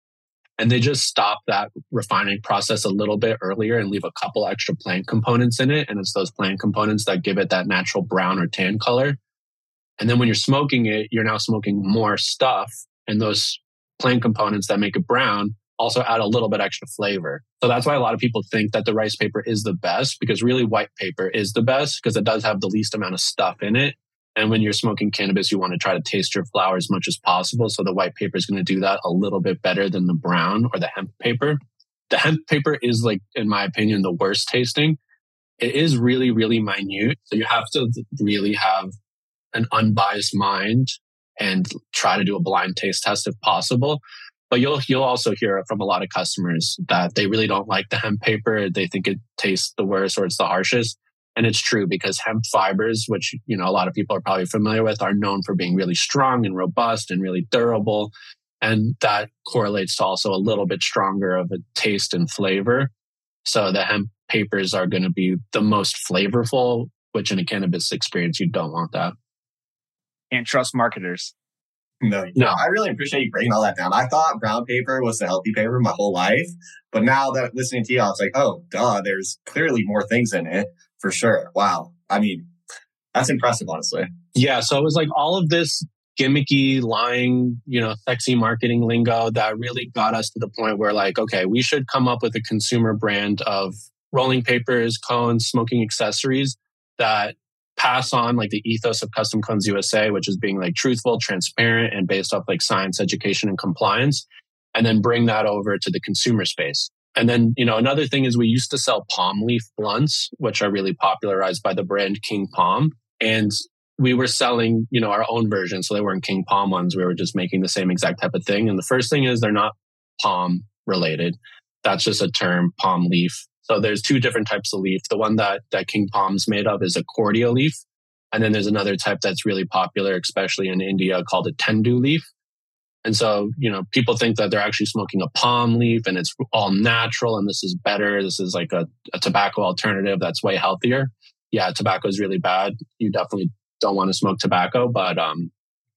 And they just stop that refining process a little bit earlier and leave a couple extra plant components in it. And it's those plant components that give it that natural brown or tan color. And then when you're smoking it, you're now smoking more stuff. And those plant components that make it brown also add a little bit extra flavor. So that's why a lot of people think that the rice paper is the best, because really white paper is the best because it does have the least amount of stuff in it. And when you're smoking cannabis, you want to try to taste your flower as much as possible. So the white paper is going to do that a little bit better than the brown or the hemp paper. The hemp paper is, like, in my opinion, the worst tasting. It is really, really minute. So you have to really have an unbiased mind and try to do a blind taste test if possible. But you'll you'll also hear from a lot of customers that they really don't like the hemp paper. They think it tastes the worst or it's the harshest. And it's true, because hemp fibers, which, you know, a lot of people are probably familiar with, are known for being really strong and robust and really durable. And that correlates to also a little bit stronger of a taste and flavor. So the hemp papers are going to be the most flavorful, which in a cannabis experience, you don't want that. Can't trust marketers. No, no, I really appreciate you breaking all that down. I thought brown paper was the healthy paper my whole life. But now that listening to you, I was like, oh, duh, there's clearly more things in it for sure. Wow. I mean, that's impressive, honestly. Yeah. So it was like all of this gimmicky, lying, you know, sexy marketing lingo that really got us to the point where, like, okay, we should come up with a consumer brand of rolling papers, cones, smoking accessories that pass on like the ethos of Custom Cones U S A, which is being like truthful, transparent, and based off like science, education, and compliance, and then bring that over to the consumer space. And then, you know, another thing is we used to sell palm leaf blunts, which are really popularized by the brand King Palm. And we were selling, you know, our own version. So they weren't King Palm ones. We were just making the same exact type of thing. And the first thing is they're not palm related. That's just a term, palm leaf. So there's two different types of leaf. The one that, that King Palm's made of is a cordia leaf. And then there's another type that's really popular, especially in India, called a tendu leaf. And so, you know, people think that they're actually smoking a palm leaf and it's all natural and this is better. This is like a, a tobacco alternative that's way healthier. Yeah, tobacco is really bad. You definitely don't want to smoke tobacco. But um,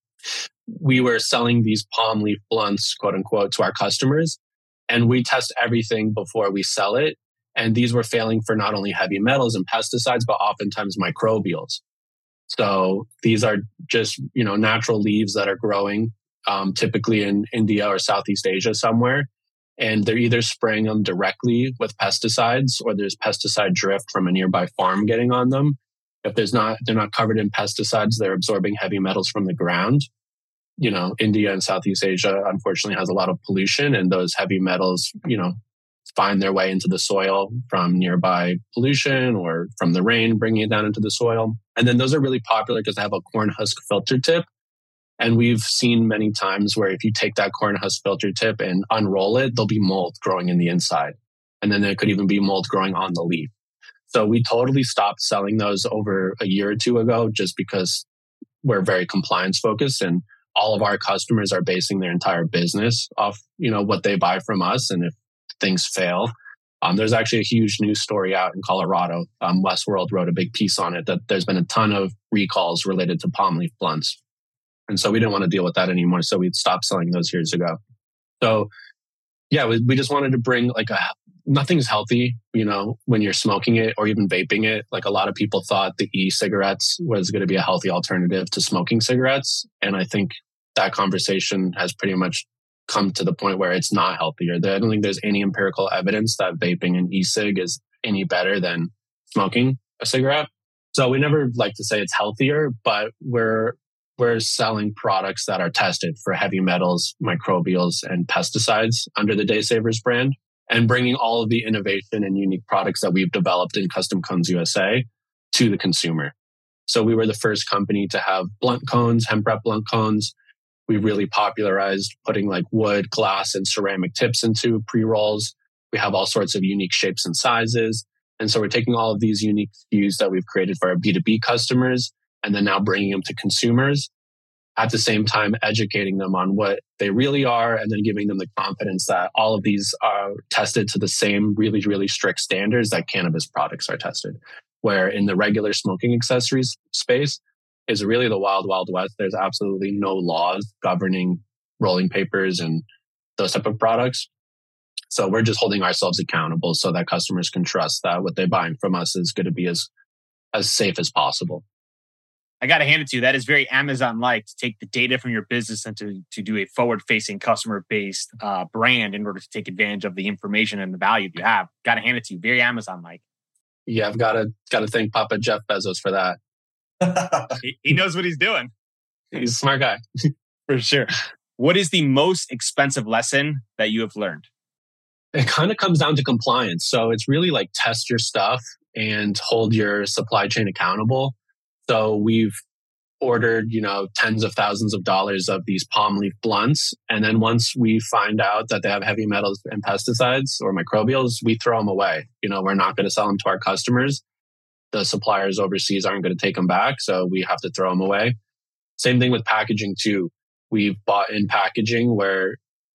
we were selling these palm leaf blunts, quote unquote, to our customers. And we test everything before we sell it. And these were failing for not only heavy metals and pesticides, but oftentimes microbials. So these are just, you know, natural leaves that are growing um, typically in India or Southeast Asia somewhere. And they're either spraying them directly with pesticides or there's pesticide drift from a nearby farm getting on them. If there's not, they're not covered in pesticides, they're absorbing heavy metals from the ground. You know, India and Southeast Asia, unfortunately, has a lot of pollution, and those heavy metals, you know, find their way into the soil from nearby pollution or from the rain, bringing it down into the soil. And then those are really popular because they have a corn husk filter tip. And we've seen many times where if you take that corn husk filter tip and unroll it, there'll be mold growing in the inside. And then there could even be mold growing on the leaf. So we totally stopped selling those over a year or two ago just because we're very compliance focused and all of our customers are basing their entire business off, you know, what they buy from us. And if things fail, um, there's actually a huge news story out in Colorado. Um, Westworld wrote a big piece on it that there's been a ton of recalls related to palm leaf blunts. And so we didn't want to deal with that anymore. So we stopped selling those years ago. So yeah, we, we just wanted to bring like a, nothing's healthy, you know, when you're smoking it or even vaping it. Like a lot of people thought the e-cigarettes was going to be a healthy alternative to smoking cigarettes. And I think that conversation has pretty much come to the point where it's not healthier. I don't think there's any empirical evidence that vaping an e-cig is any better than smoking a cigarette. So we never like to say it's healthier, but we're we're selling products that are tested for heavy metals, microbials, and pesticides under the Daysavers brand, and bringing all of the innovation and unique products that we've developed in Custom Cones U S A to the consumer. So we were the first company to have blunt cones, hemp wrap blunt cones. We really popularized putting like wood, glass, and ceramic tips into pre-rolls. We have all sorts of unique shapes and sizes. And so we're taking all of these unique S K Us that we've created for our B two B customers and then now bringing them to consumers, at the same time educating them on what they really are and then giving them the confidence that all of these are tested to the same really, really strict standards that cannabis products are tested. Where in the regular smoking accessories space is really the wild, wild west. There's absolutely no laws governing rolling papers and those type of products. So we're just holding ourselves accountable so that customers can trust that what they're buying from us is going to be as, as safe as possible. I got to hand it to you. That is very Amazon-like to take the data from your business and to, to do a forward-facing, customer-based uh, brand in order to take advantage of the information and the value you have. Got to hand it to you. Very Amazon-like. Yeah, I've got to got to thank Papa Jeff Bezos for that. he, he knows what he's doing. He's a smart guy. For sure. What is the most expensive lesson that you have learned? It kind of comes down to compliance. So it's really like test your stuff and hold your supply chain accountable. So we've ordered, you know, tens of thousands of dollars of these palm leaf blunts. And then once we find out that they have heavy metals and pesticides or microbials, we throw them away. You know, we're not going to sell them to our customers. The suppliers overseas aren't going to take them back. So we have to throw them away. Same thing with packaging too. We've bought in packaging where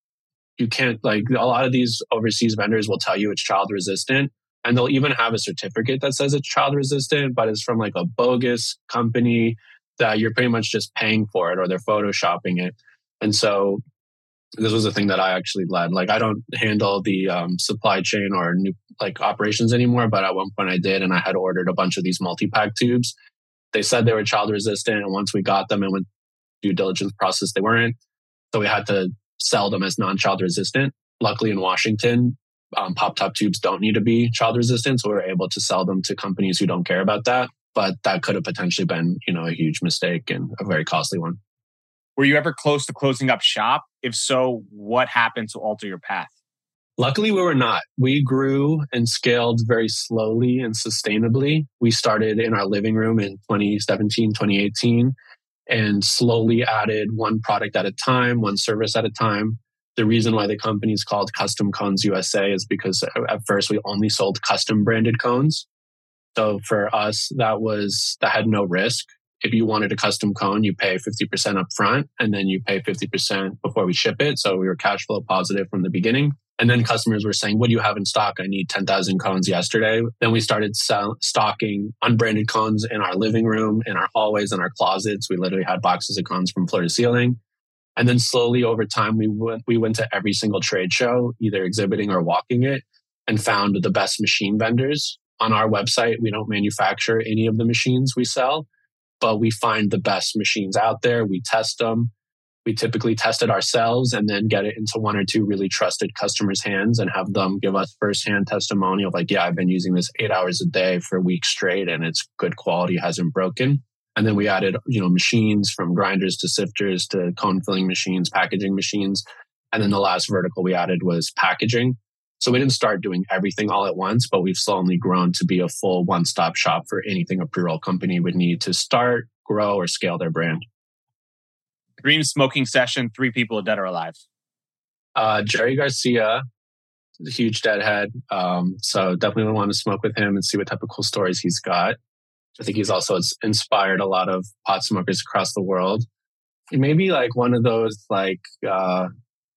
you can't, like a lot of these overseas vendors will tell you it's child resistant. And they'll even have a certificate that says it's child resistant, but it's from like a bogus company that you're pretty much just paying for it or they're photoshopping it. And so this was a thing that I actually led. Like I don't handle the um, supply chain or new like operations anymore, but at one point I did, and I had ordered a bunch of these multi-pack tubes. They said they were child resistant, and once we got them and went through due diligence process, they weren't. So we had to sell them as non-child resistant. Luckily in Washington, Um, pop-top tubes don't need to be child resistant, so we were able to sell them to companies who don't care about that. But that could have potentially been, you know, a huge mistake and a very costly one. Were you ever close to closing up shop? If so, what happened to alter your path? Luckily, we were not. We grew and scaled very slowly and sustainably. We started in our living room in twenty seventeen, twenty eighteen, and slowly added one product at a time, one service at a time. The reason why the company is called Custom Cones U S A is because at first we only sold custom branded cones. So for us, that was, that had no risk. If you wanted a custom cone, you pay fifty percent up front and then you pay fifty percent before we ship it. So we were cash flow positive from the beginning. And then customers were saying, what do you have in stock? I need ten thousand cones yesterday. Then we started sell- stocking unbranded cones in our living room, in our hallways, in our closets. We literally had boxes of cones from floor to ceiling. And then slowly over time, we went, we went to every single trade show, either exhibiting or walking it, and found the best machine vendors. On our website, we don't manufacture any of the machines we sell, but we find the best machines out there. We test them. We typically test it ourselves and then get it into one or two really trusted customers' hands and have them give us firsthand testimonial of like, yeah, I've been using this eight hours a day for weeks straight and it's good quality, hasn't broken. And then we added, you know, machines from grinders to sifters to cone filling machines, packaging machines. And then the last vertical we added was packaging. So we didn't start doing everything all at once, but we've slowly grown to be a full one-stop shop for anything a pre-roll company would need to start, grow, or scale their brand. Dream smoking session, three people, dead or alive. Uh, Jerry Garcia, a huge deadhead. Um, so definitely want to smoke with him and see what type of cool stories he's got. I think he's also inspired a lot of pot smokers across the world. maybe like one of those like uh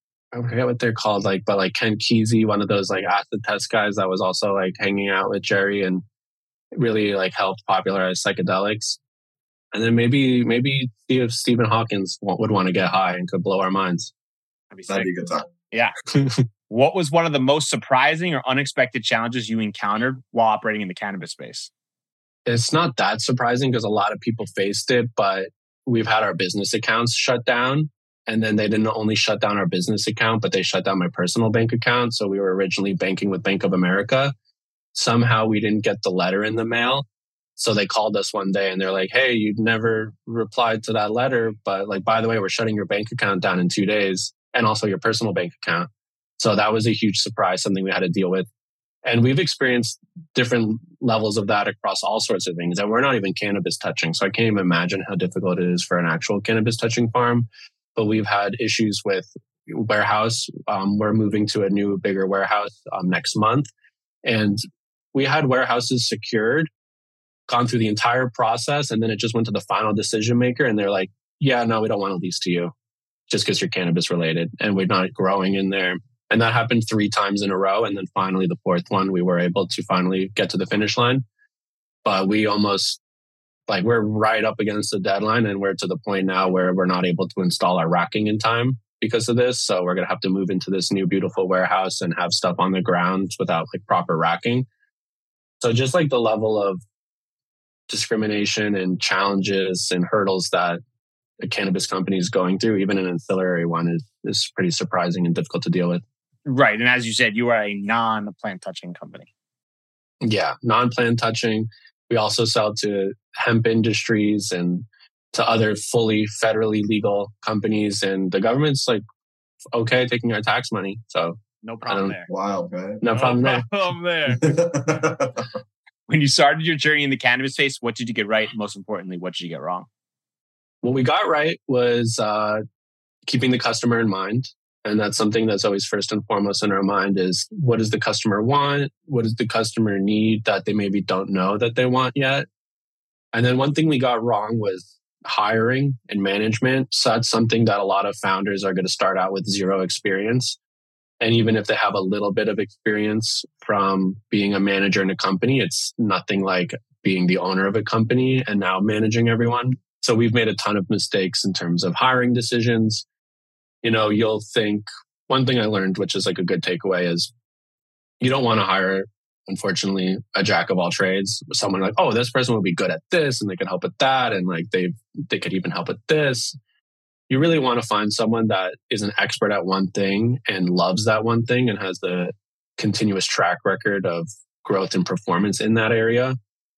I forget what they're called, like, but like Ken Kesey, one of those like acid test guys that was also like hanging out with Jerry and really like helped popularize psychedelics. And then maybe maybe see if Stephen Hawkins would want to get high and could blow our minds. That'd be, That'd be a good time. Yeah. What was one of the most surprising or unexpected challenges you encountered while operating in the cannabis space? It's not that surprising because a lot of people faced it, but we've had our business accounts shut down. And then they didn't only shut down our business account, but they shut down my personal bank account. So we were originally banking with Bank of America. Somehow we didn't get the letter in the mail. So they called us one day and they're like, hey, you never replied to that letter. But like, by the way, we're shutting your bank account down in two days and also your personal bank account. So that was a huge surprise, something we had to deal with. And we've experienced different levels of that across all sorts of things. And we're not even cannabis touching. So I can't even imagine how difficult it is for an actual cannabis touching farm. But we've had issues with warehouse. Um, we're moving to a new, bigger warehouse um, next month. And we had warehouses secured, gone through the entire process, and then it just went to the final decision maker. And they're like, yeah, no, we don't want to lease to you just because you're cannabis related and we're not growing in there. And that happened three times in a row. And then finally, the fourth one, we were able to finally get to the finish line. But we almost, like, we're right up against the deadline. And we're to the point now where we're not able to install our racking in time because of this. So we're going to have to move into this new, beautiful warehouse and have stuff on the ground without like proper racking. So just like the level of discrimination and challenges and hurdles that a cannabis company is going through, even an ancillary one, is, is pretty surprising and difficult to deal with. Right. And as you said, you are a non-plant touching company. Yeah, non-plant touching. We also sell to hemp industries and to other fully federally legal companies. And the government's like, okay, taking our tax money. So no problem there. Wild, right? No, no problem there. Problem there. When you started your journey in the cannabis space, what did you get right? Most importantly, what did you get wrong? What we got right was uh, keeping the customer in mind. And that's something that's always first and foremost in our mind is what does the customer want? What does the customer need that they maybe don't know that they want yet? And then one thing we got wrong was hiring and management. So that's something that a lot of founders are going to start out with zero experience. And even if they have a little bit of experience from being a manager in a company, it's nothing like being the owner of a company and now managing everyone. So we've made a ton of mistakes in terms of hiring decisions. You know, you'll think one thing I learned, which is like a good takeaway, is you don't want to hire, unfortunately, a jack of all trades. Someone like, oh, this person will be good at this and they can help at that. And like they they could even help at this. You really want to find someone that is an expert at one thing and loves that one thing and has the continuous track record of growth and performance in that area.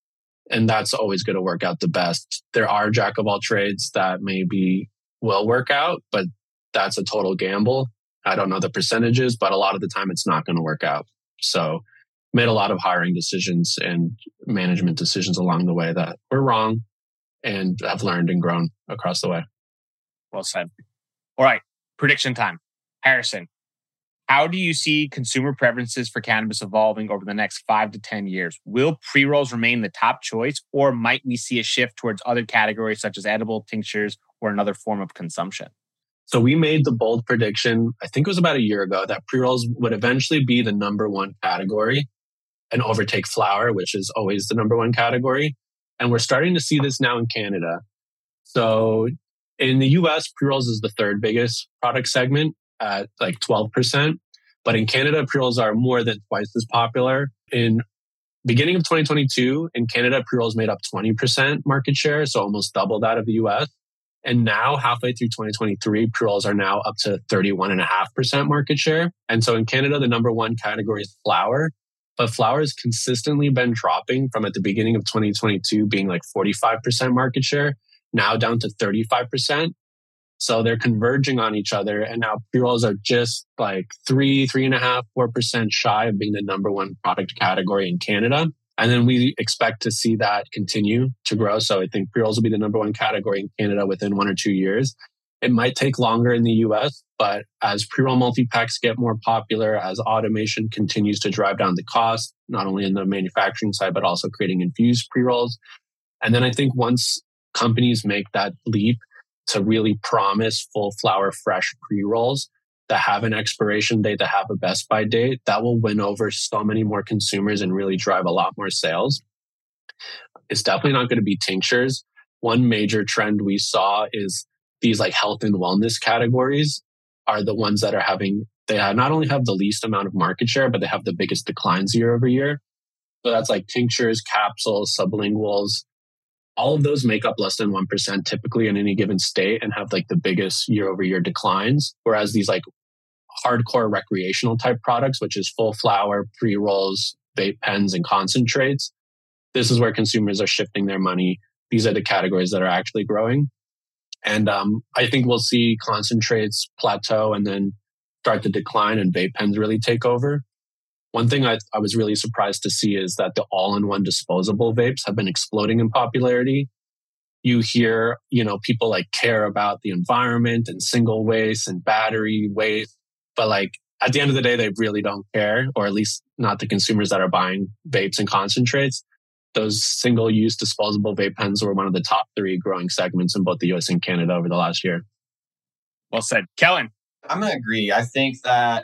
And that's always going to work out the best. There are jack of all trades that maybe will work out, but that's a total gamble. I don't know the percentages, but a lot of the time it's not going to work out. So made a lot of hiring decisions and management decisions along the way that were wrong and have learned and grown across the way. Well said. All right. Prediction time. Harrison, how do you see consumer preferences for cannabis evolving over the next five to ten years? Will pre-rolls remain the top choice, or might we see a shift towards other categories such as edible, tinctures, or another form of consumption? So we made the bold prediction, I think it was about a year ago, that pre-rolls would eventually be the number one category and overtake flower, which is always the number one category. And we're starting to see this now in Canada. So in the U S, pre-rolls is the third biggest product segment at like twelve percent. But in Canada, pre-rolls are more than twice as popular. In beginning of twenty twenty-two, in Canada, pre-rolls made up twenty percent market share, so almost double that of the U S. And now, halfway through twenty twenty-three, pre-rolls are now up to thirty-one point five percent market share. And so in Canada, the number one category is flower. But flower has consistently been dropping from at the beginning of twenty twenty-two being like forty-five percent market share, now down to thirty-five percent. So they're converging on each other. And now pre-rolls are just like three, three and a half, four percent shy of being the number one product category in Canada. And then we expect to see that continue to grow. So I think pre-rolls will be the number one category in Canada within one or two years. It might take longer in the U S, but as pre-roll multi-packs get more popular, as automation continues to drive down the cost, not only in the manufacturing side, but also creating infused pre-rolls. And then I think once companies make that leap to really promise full flower fresh pre-rolls that have an expiration date, that have a best by date, that will win over so many more consumers and really drive a lot more sales. It's definitely not going to be tinctures. One major trend we saw is these like health and wellness categories are the ones that are having, they have not only have the least amount of market share, but they have the biggest declines year over year. So that's like tinctures, capsules, sublinguals. All of those make up less than one percent typically in any given state and have like the biggest year over year declines. Whereas these like hardcore recreational type products, which is full flower, pre-rolls, vape pens, and concentrates, this is where consumers are shifting their money. These are the categories that are actually growing. And um, I think we'll see concentrates plateau and then start to decline and vape pens really take over. One thing I, I was really surprised to see is that the all-in-one disposable vapes have been exploding in popularity. You hear, you know, people like care about the environment and single waste and battery waste, but like at the end of the day, they really don't care, or at least not the consumers that are buying vapes and concentrates. Those single-use disposable vape pens were one of the top three growing segments in both the U S and Canada over the last year. Well said. Kellen? I'm going to agree. I think that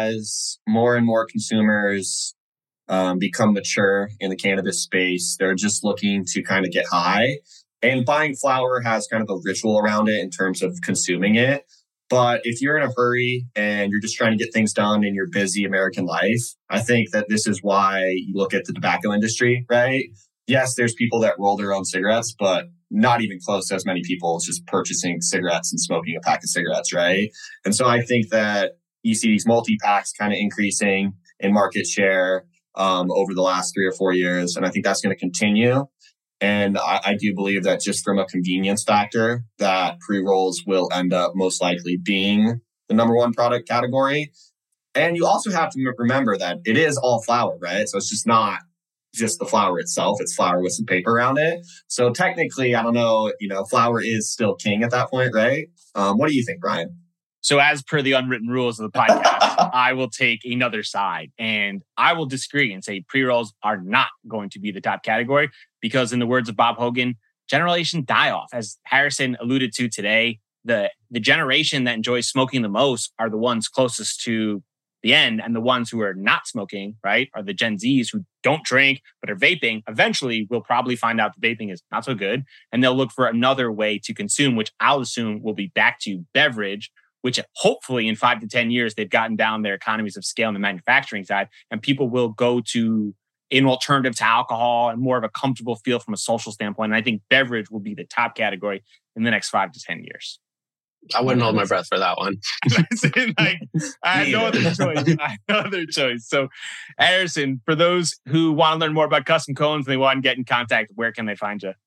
as more and more consumers um, become mature in the cannabis space, they're just looking to kind of get high. And buying flower has kind of a ritual around it in terms of consuming it. But if you're in a hurry and you're just trying to get things done in your busy American life, I think that this is why you look at the tobacco industry, right? Yes, there's people that roll their own cigarettes, but not even close to as many people just purchasing cigarettes and smoking a pack of cigarettes, right? And so I think that you see these multi-packs kind of increasing in market share um, over the last three or four years. And I think that's going to continue. And I, I do believe that just from a convenience factor, that pre-rolls will end up most likely being the number one product category. And you also have to remember that it is all flower, right? So it's just not just the flower itself. It's flower with some paper around it. So technically, I don't know, you know, flower is still king at that point, right? Um, what do you think, Brian? So as per the unwritten rules of the podcast, I will take another side and I will disagree and say pre-rolls are not going to be the top category because in the words of Bob Hogan, generation die off. As Harrison alluded to today, the, the generation that enjoys smoking the most are the ones closest to the end, and the ones who are not smoking, right, are the Gen Zs who don't drink but are vaping. Eventually, we'll probably find out the vaping is not so good, and they'll look for another way to consume, which I'll assume will be back to beverage, which hopefully in five to ten years, they've gotten down their economies of scale on the manufacturing side, and people will go to an alternative to alcohol and more of a comfortable feel from a social standpoint. And I think beverage will be the top category in the next five to ten years. I wouldn't hold my breath for that one. like, I had no other choice. I had no other choice. So, Harrison, for those who want to learn more about Custom Cones and they want to get in contact, where can they find you?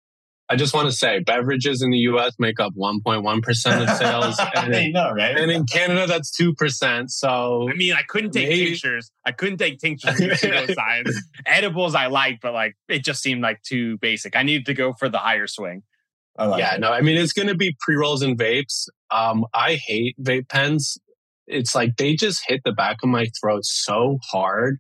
I just want to say beverages in the U S make up one point one percent of sales. And I know, right? And in Canada, that's two percent. So, I mean, I couldn't take maybe. tinctures. I couldn't take tinctures in pseudoscience. Edibles I like, but like it just seemed like too basic. I needed to go for the higher swing. I like yeah, it. no, I mean, it's going to be pre-rolls and vapes. Um, I hate vape pens. It's like they just hit the back of my throat so hard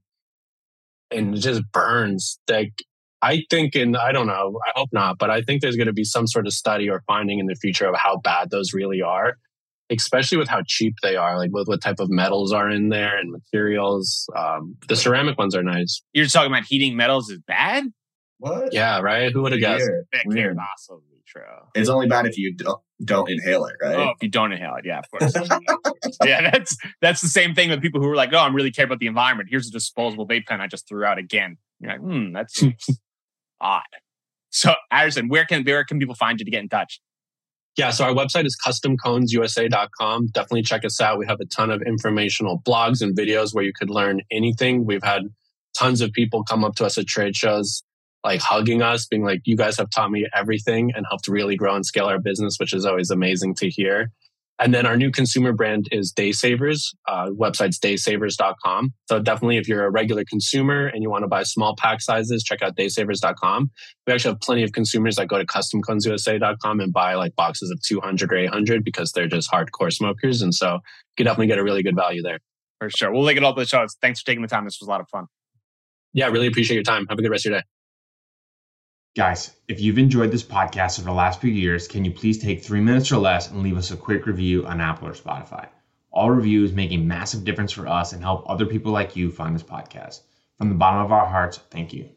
and it just burns. Like, I think, and I don't know, I hope not, but I think there's going to be some sort of study or finding in the future of how bad those really are, especially with how cheap they are, like with what type of metals are in there and materials. Um, the ceramic ones are nice. You're just talking about heating metals is bad? What? Yeah, right? Who would have guessed? Weird. That Weird. can't possibly be true. It's only bad if you don't, don't inhale it, right? Oh, if you don't inhale it, yeah, of course. yeah, that's that's the same thing with people who are like, "Oh, I'm really care about the environment. Here's a disposable vape pen I just threw out again." You're like, "Hmm, that's odd." So, Harrison, where can where can people find you to get in touch? Yeah, so our website is custom cones u s a dot com. Definitely check us out. We have a ton of informational blogs and videos where you could learn anything. We've had tons of people come up to us at trade shows, like hugging us, being like, you guys have taught me everything and helped really grow and scale our business, which is always amazing to hear. And then our new consumer brand is Day Savers. Uh, website's day savers dot com. So definitely if you're a regular consumer and you want to buy small pack sizes, check out day savers dot com. We actually have plenty of consumers that go to custom cones u s a dot com and buy like boxes of two hundred or eight hundred because they're just hardcore smokers. And so you can definitely get a really good value there. For sure. We'll link it all to the show. Thanks for taking the time. This was a lot of fun. Yeah, really appreciate your time. Have a good rest of your day. Guys, if you've enjoyed this podcast over the last few years, can you please take three minutes or less and leave us a quick review on Apple or Spotify? All reviews make a massive difference for us and help other people like you find this podcast. From the bottom of our hearts, thank you.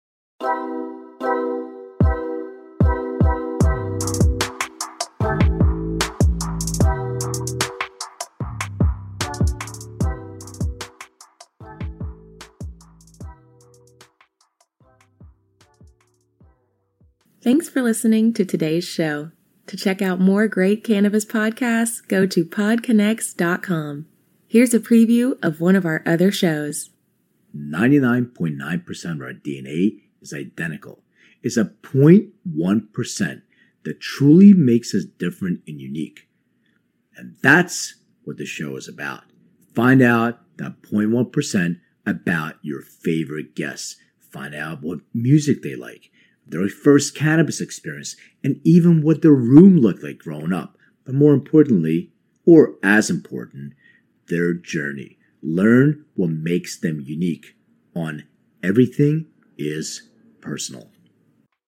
Thanks for listening to today's show. To check out more great cannabis podcasts, go to pod connects dot com. Here's a preview of one of our other shows. ninety-nine point nine percent of our D N A is identical. It's a zero point one percent that truly makes us different and unique. And that's what the show is about. Find out that zero point one percent about your favorite guests. Find out what music they like, their first cannabis experience, and even what their room looked like growing up. But more importantly, or as important, their journey. Learn what makes them unique on Everything is Personal.